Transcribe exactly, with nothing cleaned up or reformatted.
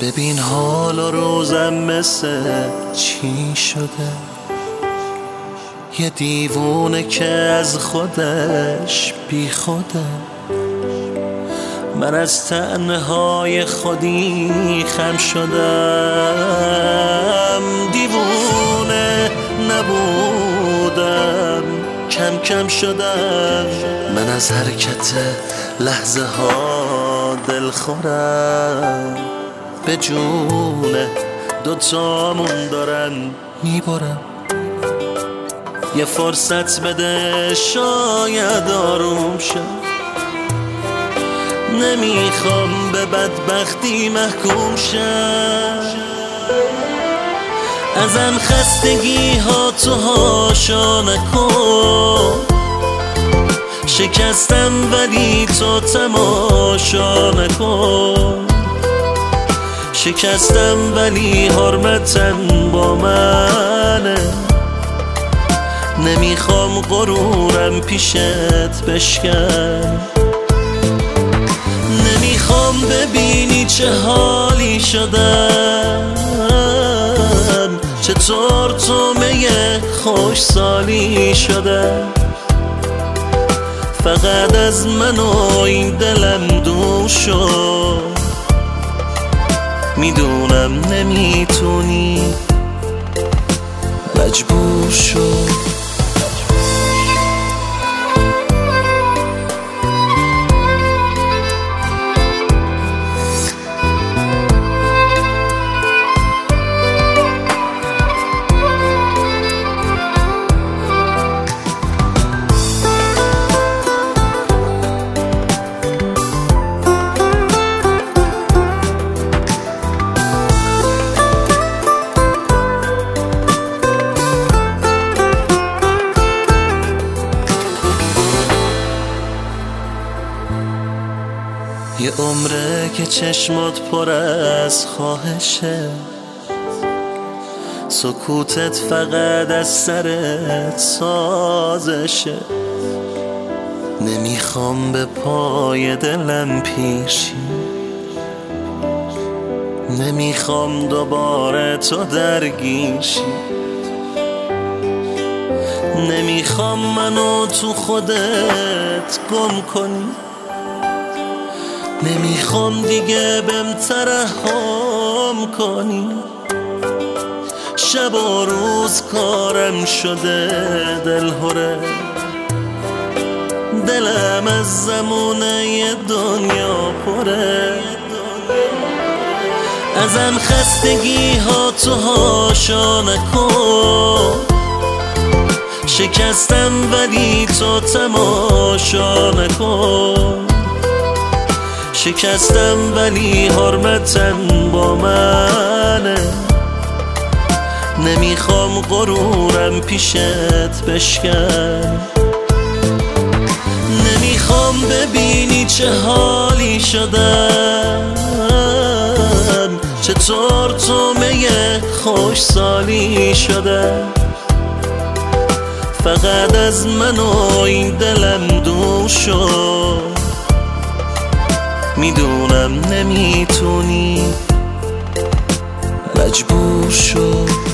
ببین حال و روزم مثل چی شده، یه دیوونه که از خودش بی خوده. من از تنهای خودی خم شدم، دیوونه نبودم، کم کم شدم. من از حرکت لحظه ها دل خورم، به جونه دوتامون دارن میبرم. یه فرصت بده شاید آروم شد، نمیخوام به بدبختی محکوم شم. ازم خستگی ها تو هاشا نکن، شکستم ولی تو تماشا نکن. شکستم ولی حرمتن با منه، نمیخوام غرورم پیشت بشکن. نمیخوام ببینی چه حالی شدم، چطور تو میه خوش سالی شده. فقط از من و این دلم دور شد، میدونم نمیتونی، مجبور شد. یه عمره که چشمات پر از خواهشه، سکوتت فقط از سرت سازشه. نمیخوام به پای دلم پیشی، نمیخوام دوباره تو درگیشی. نمیخوام منو تو خودت گم کنی، نمیخوام دیگه بهم ترحم کنی. شب و روز کارم شده دلهره، دلم از زمونه دنیا پره. ازم خستگی ها تو هاشا نکن، شکستم ولی تو تماشا نکن. شکستم ولی حرمتن با منه، نمیخوام غرورم پیشت بشکن. نمیخوام ببینی چه حالی شدم، چطور تو میه خوش سالی شده. فقط از من و این دلم دور شد، میدونم نمیتونی، مجبور شد.